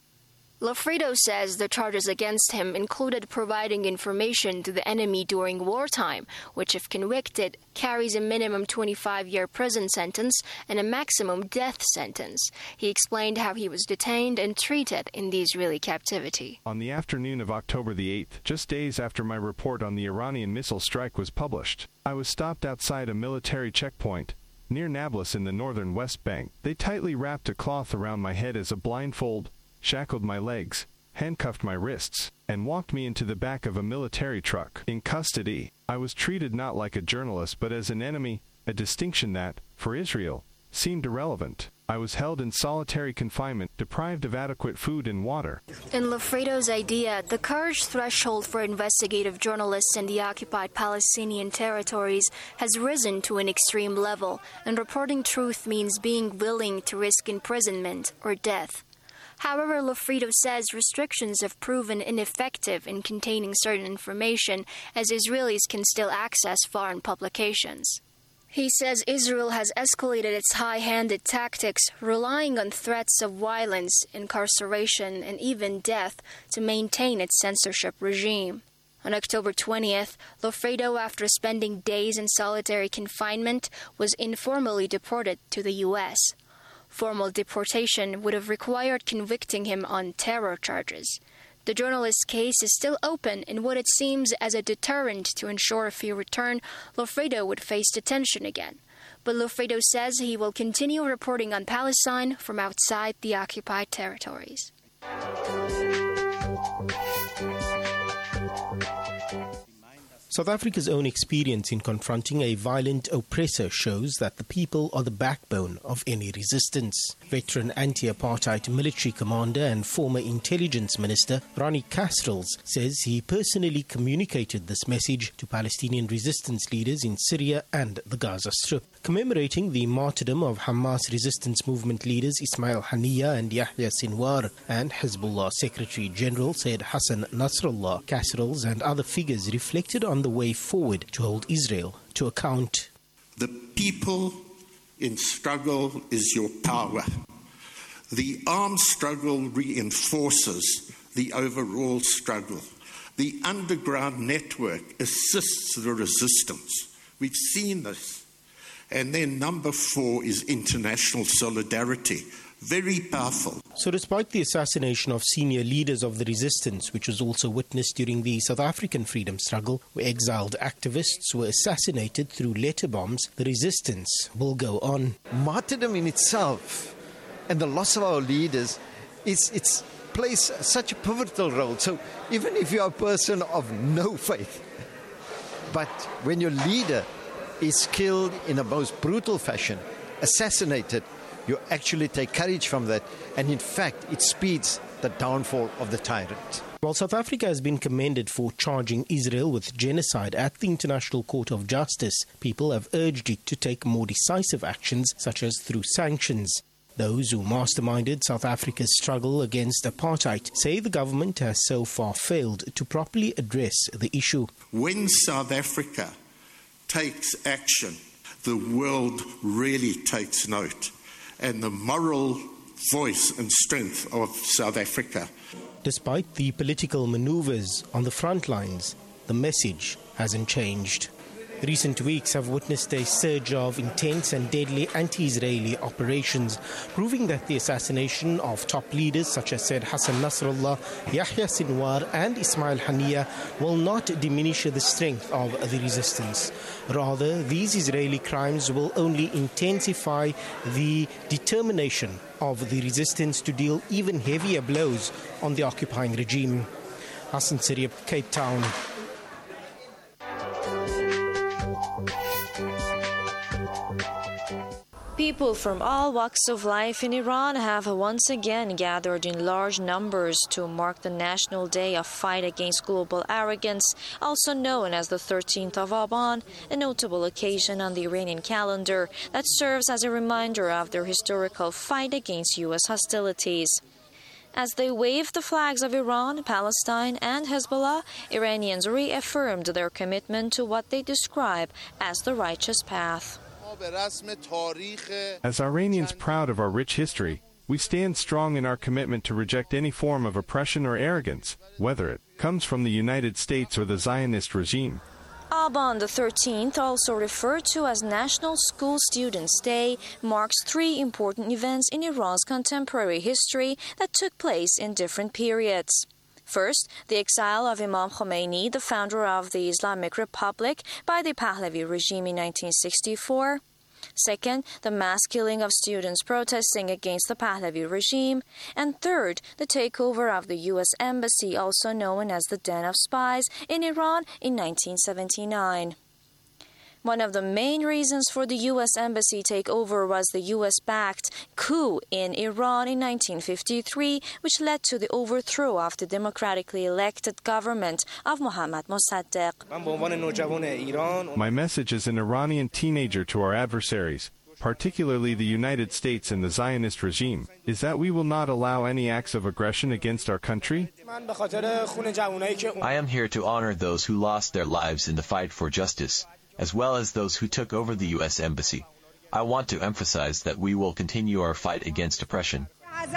Lafredo says the charges against him included providing information to the enemy during wartime, which, if convicted, carries a minimum twenty-five-year prison sentence and a maximum death sentence. He explained how he was detained and treated in the Israeli captivity. On the afternoon of October the eighth, just days after my report on the Iranian missile strike was published, I was stopped outside a military checkpoint near Nablus in the northern West Bank. They tightly wrapped a cloth around my head as a blindfold, shackled my legs, handcuffed my wrists, and walked me into the back of a military truck. In custody, I was treated not like a journalist but as an enemy, a distinction that, for Israel, seemed irrelevant. I was held in solitary confinement, deprived of adequate food and water. In Lafredo's idea, the courage threshold for investigative journalists in the occupied Palestinian territories has risen to an extreme level, and reporting truth means being willing to risk imprisonment or death. However, Lafredo says restrictions have proven ineffective in containing certain information, as Israelis can still access foreign publications. He says Israel has escalated its high-handed tactics, relying on threats of violence, incarceration, and even death to maintain its censorship regime. On October twentieth, Lafredo, after spending days in solitary confinement, was informally deported to the U S Formal deportation would have required convicting him on terror charges. The journalist's case is still open in what it seems as a deterrent to ensure if he returned, Lafredo would face detention again. But Lafredo says he will continue reporting on Palestine from outside the occupied territories. South Africa's own experience in confronting a violent oppressor shows that the people are the backbone of any resistance. Veteran anti-apartheid military commander and former intelligence minister Ronnie Kasrils says he personally communicated this message to Palestinian resistance leaders in Syria and the Gaza Strip. Commemorating the martyrdom of Hamas resistance movement leaders Ismail Haniyeh and Yahya Sinwar and Hezbollah Secretary General Sayyid Hassan Nasrallah, Kasrils and other figures reflected on the way forward to hold Israel to account. The people in struggle is your power. The armed struggle reinforces the overall struggle. The underground network assists the resistance. We've seen this. And then number four is international solidarity. Very powerful. So despite the assassination of senior leaders of the resistance, which was also witnessed during the South African freedom struggle, where exiled activists were assassinated through letter bombs, the resistance will go on. Martyrdom in itself and the loss of our leaders, it's, it's plays such a pivotal role. So even if you're a person of no faith, but when your leader is killed in a most brutal fashion, assassinated, you actually take courage from that, and in fact, it speeds the downfall of the tyrant. While South Africa has been commended for charging Israel with genocide at the International Court of Justice, people have urged it to take more decisive actions, such as through sanctions. Those who masterminded South Africa's struggle against apartheid say the government has so far failed to properly address the issue. When South Africa takes action, the world really takes note. And the moral voice and strength of South Africa. Despite the political maneuvers on the front lines, the message hasn't changed. Recent weeks have witnessed a surge of intense and deadly anti-Israeli operations, proving that the assassination of top leaders such as Sayyid Hassan Nasrallah, Yahya Sinwar and Ismail Haniyeh will not diminish the strength of the resistance. Rather, these Israeli crimes will only intensify the determination of the resistance to deal even heavier blows on the occupying regime. Hassan Siriab, Cape Town. People from all walks of life in Iran have once again gathered in large numbers to mark the National Day of Fight Against Global Arrogance, also known as the thirteenth of Aban, a notable occasion on the Iranian calendar that serves as a reminder of their historical fight against U S hostilities. As they waved the flags of Iran, Palestine, and Hezbollah, Iranians reaffirmed their commitment to what they describe as the righteous path. As Iranians proud of our rich history, we stand strong in our commitment to reject any form of oppression or arrogance, whether it comes from the United States or the Zionist regime. Aban the thirteenth, also referred to as National School Students' Day, marks three important events in Iran's contemporary history that took place in different periods. First, the exile of Imam Khomeini, the founder of the Islamic Republic, by the Pahlavi regime in nineteen sixty-four. Second, the mass killing of students protesting against the Pahlavi regime. And third, the takeover of the U S Embassy, also known as the Den of Spies, in Iran in nineteen seventy-nine. One of the main reasons for the U S Embassy takeover was the U S-backed coup in Iran in nineteen fifty-three, which led to the overthrow of the democratically elected government of Mohammad Mossadegh. My message as an Iranian teenager to our adversaries, particularly the United States and the Zionist regime, is that we will not allow any acts of aggression against our country. I am here to honor those who lost their lives in the fight for justice, as well as those who took over the U S Embassy. I want to emphasize that we will continue our fight against oppression.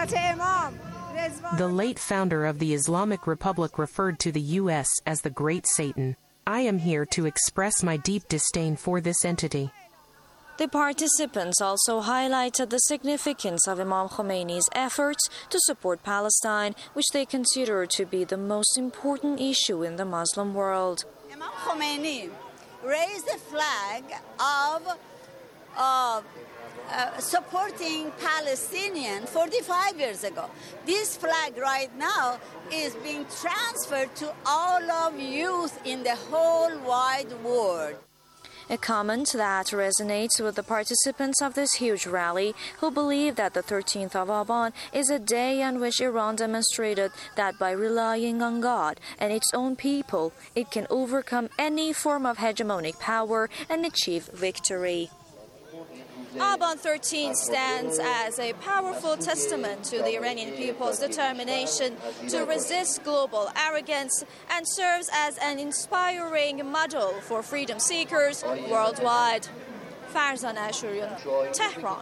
The late founder of the Islamic Republic referred to the U S as the Great Satan. I am here to express my deep disdain for this entity. The participants also highlighted the significance of Imam Khomeini's efforts to support Palestine, which they consider to be the most important issue in the Muslim world. Imam Khomeini raised the flag of uh, uh, supporting Palestinian forty-five years ago. This flag right now is being transferred to all of youth in the whole wide world. A comment that resonates with the participants of this huge rally, who believe that the thirteenth of Aban is a day on which Iran demonstrated that by relying on God and its own people, it can overcome any form of hegemonic power and achieve victory. Aban thirteen stands as a powerful testament to the Iranian people's determination to resist global arrogance and serves as an inspiring model for freedom seekers worldwide. Farzan Ashurian, Tehran.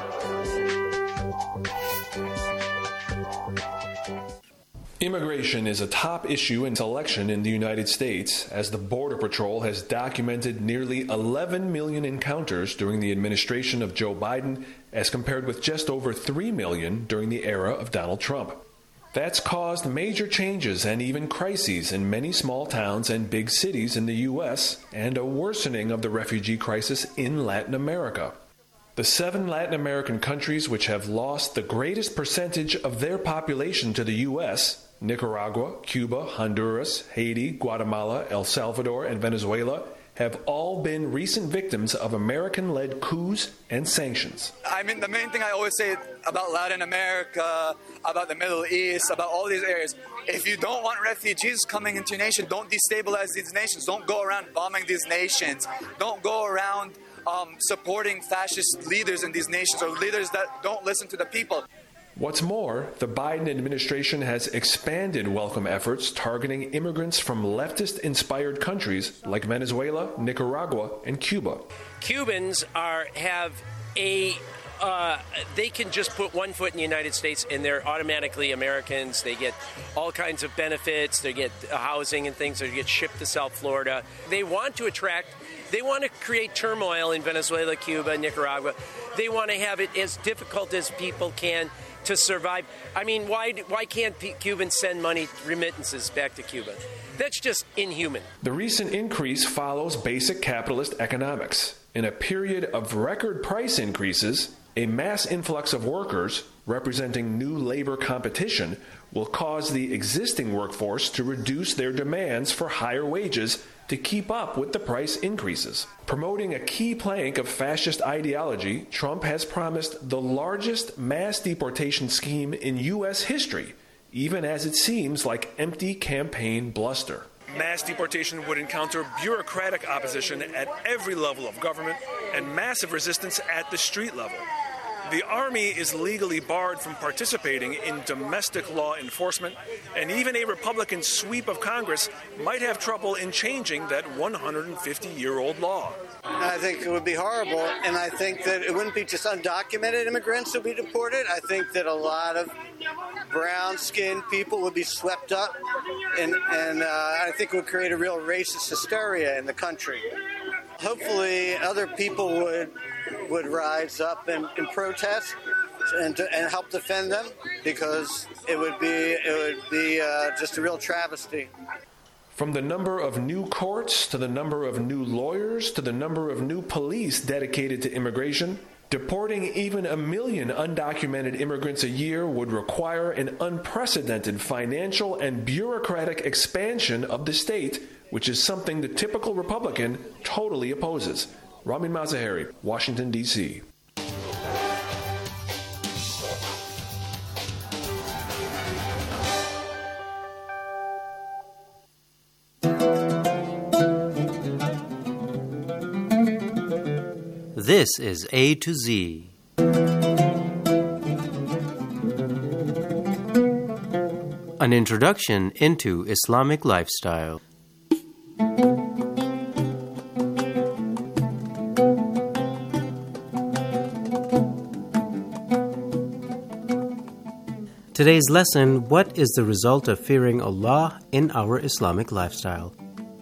Immigration is a top issue in election in the United States, as the Border Patrol has documented nearly eleven million encounters during the administration of Joe Biden, as compared with just over three million during the era of Donald Trump. That's caused major changes and even crises in many small towns and big cities in the U S, and a worsening of the refugee crisis in Latin America. The seven Latin American countries which have lost the greatest percentage of their population to the U S, Nicaragua, Cuba, Honduras, Haiti, Guatemala, El Salvador, and Venezuela, have all been recent victims of American-led coups and sanctions. I mean, the main thing I always say about Latin America, about the Middle East, about all these areas, if you don't want refugees coming into your nation, don't destabilize these nations. Don't go around bombing these nations. Don't go around um, supporting fascist leaders in these nations, or leaders that don't listen to the people. What's more, the Biden administration has expanded welcome efforts targeting immigrants from leftist-inspired countries like Venezuela, Nicaragua, and Cuba. Cubans are have a uh, they can just put one foot in the United States and they're automatically Americans. They get all kinds of benefits. They get housing and things. They get shipped to South Florida. They want to attract. They want to create turmoil in Venezuela, Cuba, Nicaragua. They want to have it as difficult as people can to survive. I mean, why why can't Cubans send money, remittances back to Cuba? That's just inhuman. The recent increase follows basic capitalist economics. In a period of record price increases, a mass influx of workers, representing new labor competition, will cause the existing workforce to reduce their demands for higher wages to keep up with the price increases. Promoting a key plank of fascist ideology, Trump has promised the largest mass deportation scheme in U S history, even as it seems like empty campaign bluster. Mass deportation would encounter bureaucratic opposition at every level of government and massive resistance at the street level. The Army is legally barred from participating in domestic law enforcement, and even a Republican sweep of Congress might have trouble in changing that one hundred fifty-year-old law. I think it would be horrible, and I think that it wouldn't be just undocumented immigrants who would be deported. I think that a lot of brown-skinned people would be swept up, and, and uh, I think it would create a real racist hysteria in the country. Hopefully, other people would would rise up and, and protest and to, and help defend them, because it would be it would be uh, just a real travesty. From the number of new courts to the number of new lawyers to the number of new police dedicated to immigration, deporting even a million undocumented immigrants a year would require an unprecedented financial and bureaucratic expansion of the state, which is something the typical Republican totally opposes. Ramin Mazaheri, Washington, D C This is A to Z. An introduction into Islamic lifestyle. Today's lesson, what is the result of fearing Allah in our Islamic lifestyle?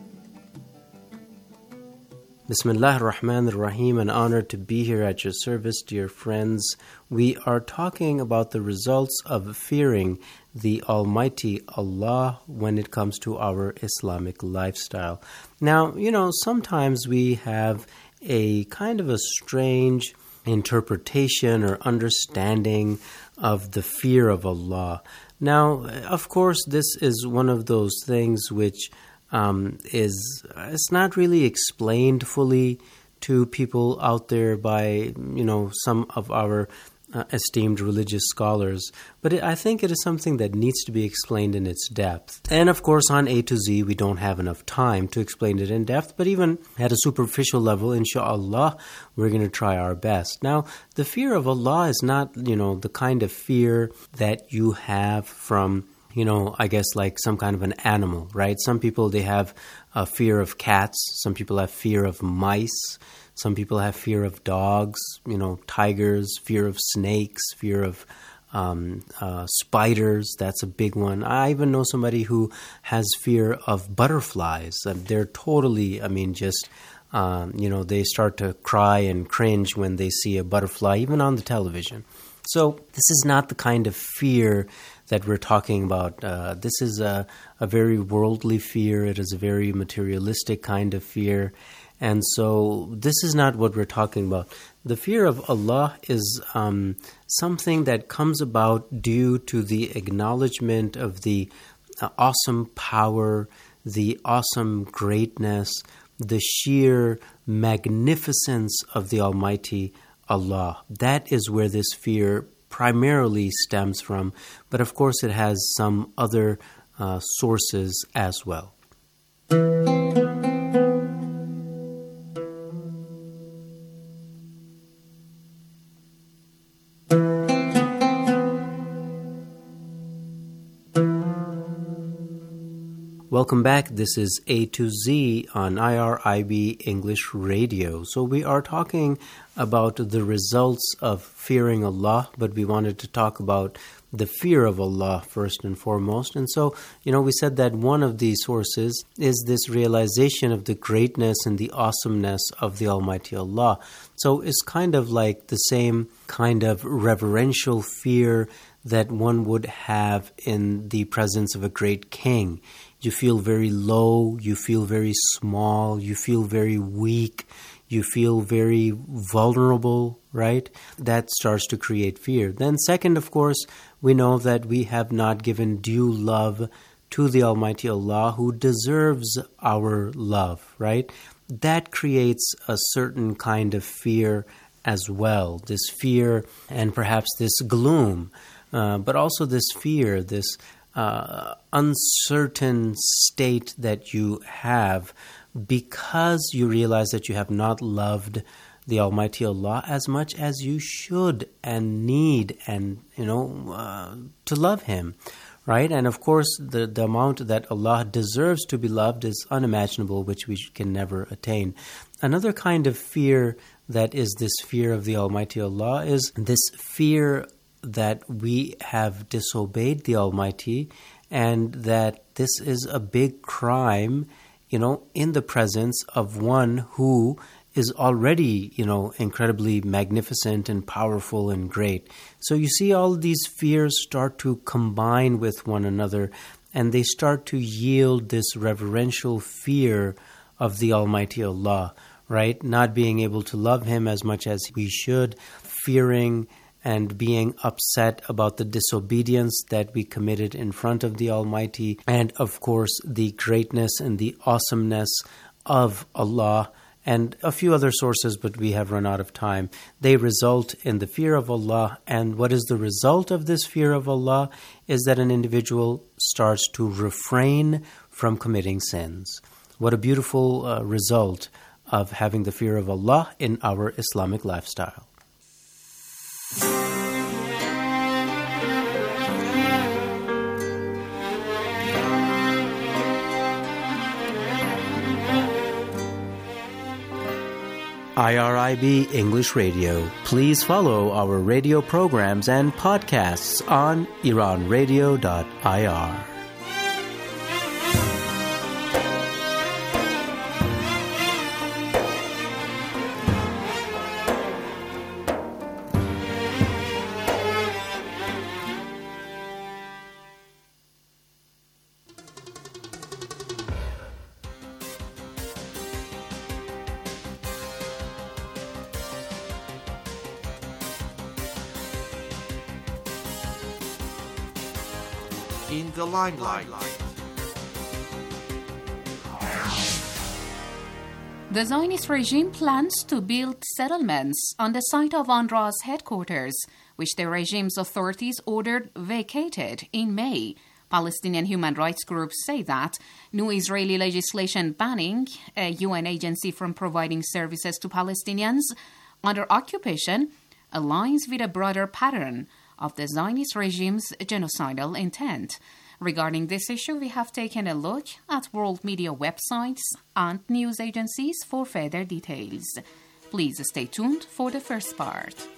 Bismillah ar-Rahman ar-Rahim, an honor to be here at your service, dear friends. We are talking about the results of fearing the Almighty Allah when it comes to our Islamic lifestyle. Now, you know, sometimes we have a kind of a strange interpretation or understanding of the fear of Allah. Now, of course, this is one of those things which um, is it's not really explained fully to people out there by, you know, some of our uh, esteemed religious scholars. But it, I think it is something that needs to be explained in its depth. And of course, on A to Z, we don't have enough time to explain it in depth. But even at a superficial level, inshallah, we're going to try our best. Now, the fear of Allah is not, you know, the kind of fear that you have from, you know, I guess like some kind of an animal, right? Some people, they have a fear of cats. Some people have fear of mice. Some people have fear of dogs, you know, tigers, fear of snakes, fear of um, uh, spiders. That's a big one. I even know somebody who has fear of butterflies. They're totally, I mean, just, um, you know, they start to cry and cringe when they see a butterfly, even on the television. So this is not the kind of fear that we're talking about. Uh, this is a, a very worldly fear. It is a very materialistic kind of fear. And so this is not what we're talking about. The fear of Allah is um, something that comes about due to the acknowledgement of the uh, awesome power, the awesome greatness, the sheer magnificence of the Almighty Allah. That is where this fear primarily stems from. But of course, it has some other uh, sources as well. Welcome back. This is A to Z on I R I B English Radio. So we are talking about the results of fearing Allah, but we wanted to talk about the fear of Allah first and foremost. And so, you know, we said that one of these sources is this realization of the greatness and the awesomeness of the Almighty Allah. So it's kind of like the same kind of reverential fear that one would have in the presence of a great king. You feel very low, you feel very small, you feel very weak, you feel very vulnerable, right? That starts to create fear. Then second, of course, we know that we have not given due love to the Almighty Allah who deserves our love, right? That creates a certain kind of fear as well. This fear and perhaps this gloom, uh, but also this fear, this Uh, uncertain state that you have because you realize that you have not loved the Almighty Allah as much as you should and need and, you know, uh, to love Him, right? And of course, the, the amount that Allah deserves to be loved is unimaginable, which we can never attain. Another kind of fear that is this fear of the Almighty Allah is this fear that we have disobeyed the Almighty and that this is a big crime, you know, in the presence of one who is already, you know, incredibly magnificent and powerful and great. So you see all these fears start to combine with one another and they start to yield this reverential fear of the Almighty Allah, right? Not being able to love Him as much as we should, fearing and being upset about the disobedience that we committed in front of the Almighty, and of course the greatness and the awesomeness of Allah, and a few other sources, but we have run out of time. They result in the fear of Allah, and what is the result of this fear of Allah is that an individual starts to refrain from committing sins. What a beautiful uh, result of having the fear of Allah in our Islamic lifestyle. I R I B English Radio. Please follow our radio programs and podcasts on iran radio dot I R. in the limelight. The Zionist regime plans to build settlements on the site of UNRWA's headquarters, which the regime's authorities ordered vacated in May. Palestinian human rights groups say that new Israeli legislation banning a U N agency from providing services to Palestinians under occupation aligns with a broader pattern of the Zionist regime's genocidal intent. Regarding this issue, we have taken a look at world media websites and news agencies for further details. Please stay tuned for the first part.